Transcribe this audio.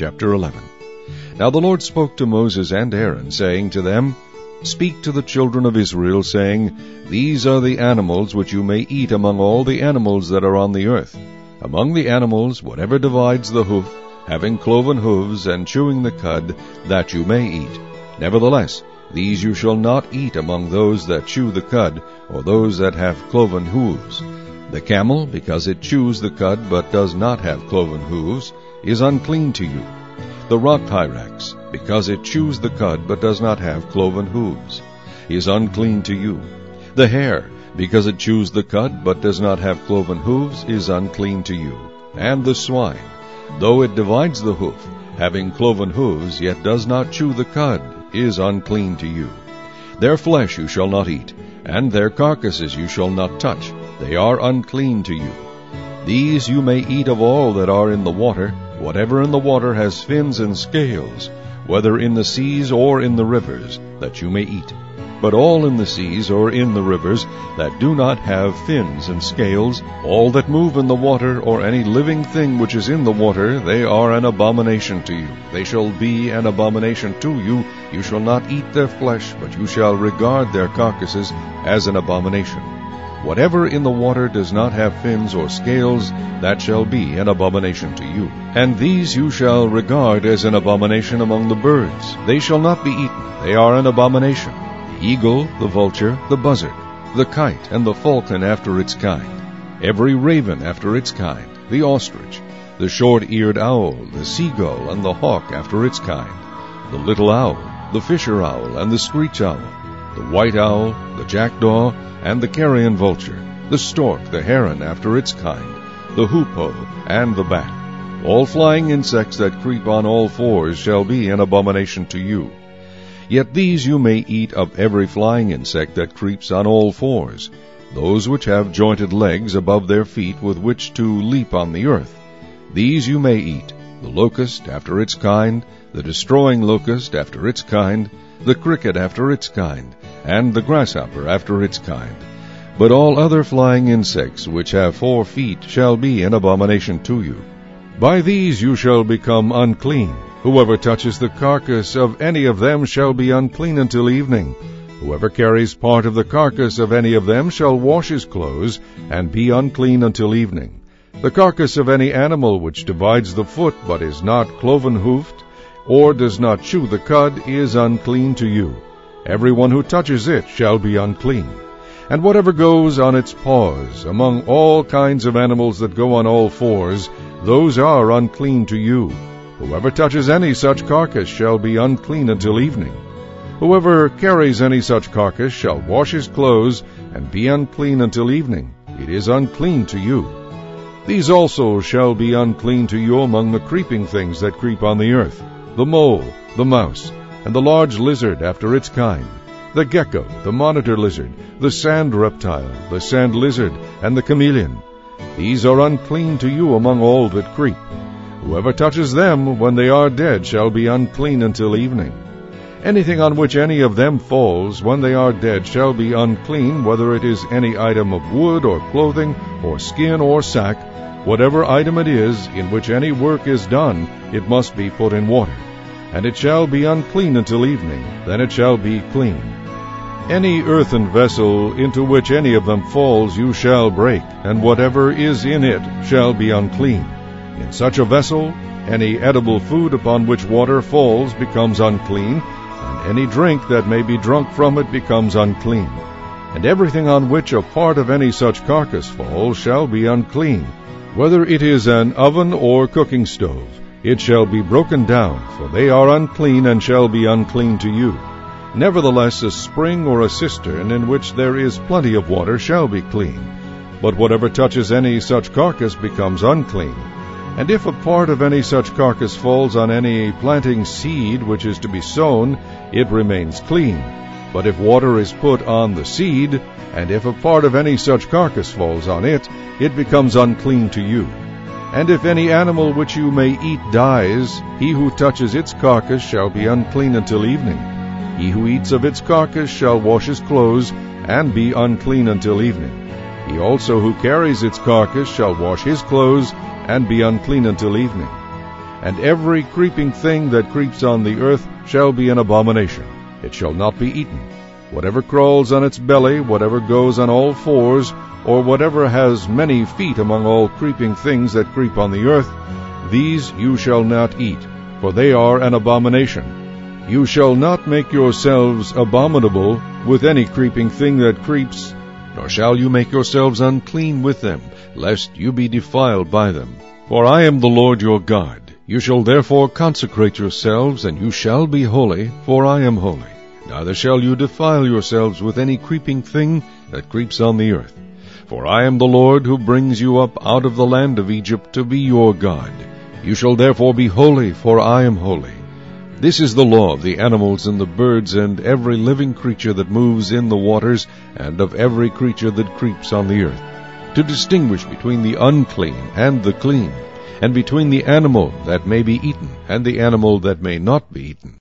Chapter 11. Now the Lord spoke to Moses and Aaron, saying to them, Speak to the children of Israel, saying, These are the animals which you may eat among all the animals that are on the earth. Among the animals, whatever divides the hoof, having cloven hooves, and chewing the cud, that you may eat. Nevertheless, these you shall not eat among those that chew the cud, or those that have cloven hooves. The camel, because it chews the cud, but does not have cloven hooves, is unclean to you. The rock hyrax, because it chews the cud, but does not have cloven hooves, is unclean to you. The hare, because it chews the cud, but does not have cloven hooves, is unclean to you. And the swine, though it divides the hoof, having cloven hooves, yet does not chew the cud, is unclean to you. Their flesh you shall not eat, and their carcasses you shall not touch. They are unclean to you. These you may eat of all that are in the water. Whatever in the water has fins and scales, whether in the seas or in the rivers, that you may eat. But all in the seas or in the rivers that do not have fins and scales, all that move in the water, or any living thing which is in the water, they are an abomination to you. They shall be an abomination to you. You shall not eat their flesh, but you shall regard their carcasses as an abomination. Whatever in the water does not have fins or scales, that shall be an abomination to you. And these you shall regard as an abomination among the birds. They shall not be eaten. They are an abomination. The eagle, the vulture, the buzzard, the kite, and the falcon after its kind, every raven after its kind, the ostrich, the short-eared owl, the seagull, and the hawk after its kind, the little owl, the fisher owl, and the screech owl, the white owl, the jackdaw, and the carrion vulture, the stork, the heron after its kind, the hoopoe, and the bat. All flying insects that creep on all fours shall be an abomination to you. Yet these you may eat of every flying insect that creeps on all fours, those which have jointed legs above their feet with which to leap on the earth. These you may eat, the locust after its kind, the destroying locust after its kind, the cricket after its kind, and the grasshopper after its kind. But all other flying insects which have 4 feet shall be an abomination to you. By these you shall become unclean. Whoever touches the carcass of any of them shall be unclean until evening. Whoever carries part of the carcass of any of them shall wash his clothes, and be unclean until evening. The carcass of any animal which divides the foot, but is not cloven-hoofed, or does not chew the cud, is unclean to you. Everyone who touches it shall be unclean. And whatever goes on its paws, among all kinds of animals that go on all fours, those are unclean to you. Whoever touches any such carcass shall be unclean until evening. Whoever carries any such carcass shall wash his clothes, and be unclean until evening. It is unclean to you. These also shall be unclean to you among the creeping things that creep on the earth, the mole, the mouse, and the large lizard after its kind, the gecko, the monitor lizard, the sand reptile, the sand lizard, and the chameleon. These are unclean to you among all that creep. Whoever touches them when they are dead shall be unclean until evening. Anything on which any of them falls when they are dead shall be unclean, whether it is any item of wood or clothing or skin or sack. Whatever item it is in which any work is done, it must be put in water. And it shall be unclean until evening, then it shall be clean. Any earthen vessel into which any of them falls you shall break, and whatever is in it shall be unclean. In such a vessel, any edible food upon which water falls becomes unclean, and any drink that may be drunk from it becomes unclean. And everything on which a part of any such carcass falls shall be unclean, whether it is an oven or cooking stove. It shall be broken down, for they are unclean and shall be unclean to you. Nevertheless, a spring or a cistern in which there is plenty of water shall be clean. But whatever touches any such carcass becomes unclean. And if a part of any such carcass falls on any planting seed which is to be sown, it remains clean. But if water is put on the seed, and if a part of any such carcass falls on it, it becomes unclean to you. And if any animal which you may eat dies, he who touches its carcass shall be unclean until evening. He who eats of its carcass shall wash his clothes, and be unclean until evening. He also who carries its carcass shall wash his clothes, and be unclean until evening. and every creeping thing that creeps on the earth shall be an abomination. It shall not be eaten. Whatever crawls on its belly, whatever goes on all fours, or whatever has many feet among all creeping things that creep on the earth, these you shall not eat, for they are an abomination. You shall not make yourselves abominable with any creeping thing that creeps, nor shall you make yourselves unclean with them, lest you be defiled by them. For I am the Lord your God. You shall therefore consecrate yourselves, and you shall be holy, for I am holy. Neither shall you defile yourselves with any creeping thing that creeps on the earth. For I am the Lord who brings you up out of the land of Egypt to be your God. You shall therefore be holy, for I am holy. This is the law of the animals and the birds and every living creature that moves in the waters, and of every creature that creeps on the earth, to distinguish between the unclean and the clean, and between the animal that may be eaten and the animal that may not be eaten.